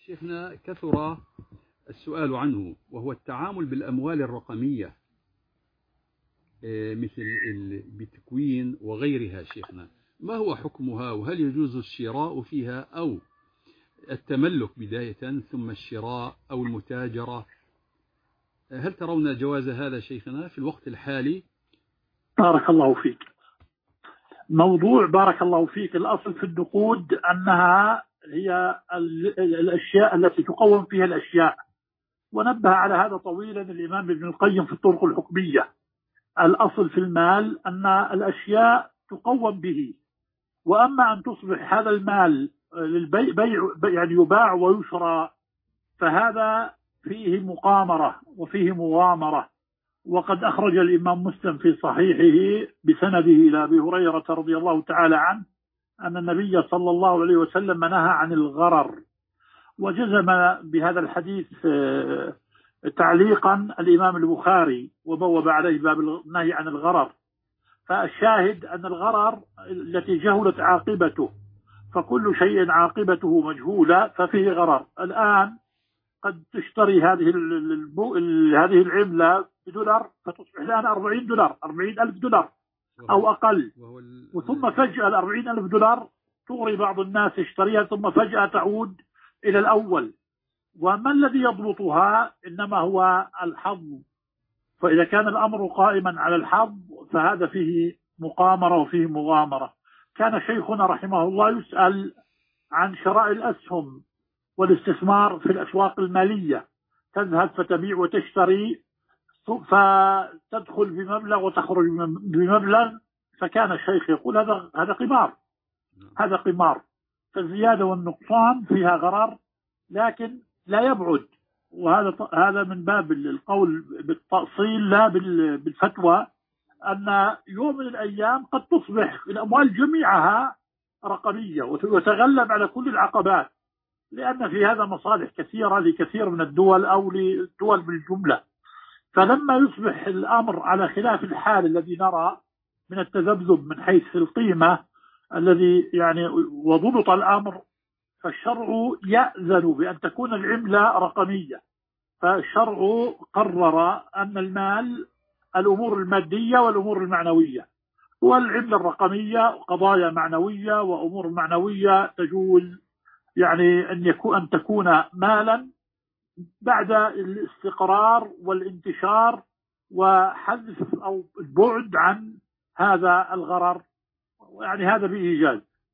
شيخنا كثر السؤال عنه، وهو التعامل بالأموال الرقمية مثل البيتكوين وغيرها. شيخنا، ما هو حكمها، وهل يجوز الشراء فيها أو التملك بداية ثم الشراء أو المتاجرة؟ هل ترون جواز هذا شيخنا في الوقت الحالي؟ بارك الله فيك. موضوع بارك الله فيك، الأصل في النقود أنها هي الأشياء التي تقوم فيها الأشياء، ونبه على هذا طويلا الإمام ابن القيم في الطرق الحكمية. الأصل في المال أن الأشياء تقوم به، وأما أن تصبح هذا المال للبيع يعني يباع ويشرى، فهذا فيه مقامرة وفيه مغامرة. وقد أخرج الإمام مسلم في صحيحه بسنده إلى أبي هريرة رضي الله تعالى عنه أن النبي صلى الله عليه وسلم نهى عن الغرر، وجزم بهذا الحديث تعليقا الإمام البخاري وبوب عليه باب النهي عن الغرر. فالشاهد أن الغرر التي جهلت عاقبته، فكل شيء عاقبته مجهولة ففيه غرر. الآن قد تشتري هذه العملة بدولار فتصبح الآن 40 دولار، 40,000 دولار أو أقل، وثم فجأة 40,000 دولار تغري بعض الناس يشتريها ثم فجأة تعود إلى الأول. وما الذي يضبطها؟ إنما هو الحظ. فإذا كان الأمر قائما على الحظ فهذا فيه مقامرة وفيه مغامرة. كان شيخنا رحمه الله يسأل عن شراء الأسهم والاستثمار في الأسواق المالية، تذهب فتبيع وتشتري فتدخل بمبلغ وتخرج بمبلغ، فكان الشيخ يقول هذا قمار، هذا قمار، فالزيادة والنقصان فيها غرر، لكن لا يبعد. وهذا من باب القول بالتأصيل لا بالفتوى، أن يوم من الأيام قد تصبح الأموال جميعها رقمية وتتغلب على كل العقبات، لأن في هذا مصالح كثيرة لكثير من الدول أو للدول بالجملة. فلما يصبح الأمر على خلاف الحال الذي نرى من التذبذب من حيث القيمة الذي يعني وضبط الأمر، فالشرع يأذن بأن تكون العملة رقمية. فالشرع قرر أن المال الأمور المادية والأمور المعنوية، والعملة الرقمية قضايا معنوية وأمور معنوية تجوز يعني أن تكون مالا بعد الاستقرار والانتشار وحذف أو البعد عن هذا الغرر، يعني هذا بإيجاز.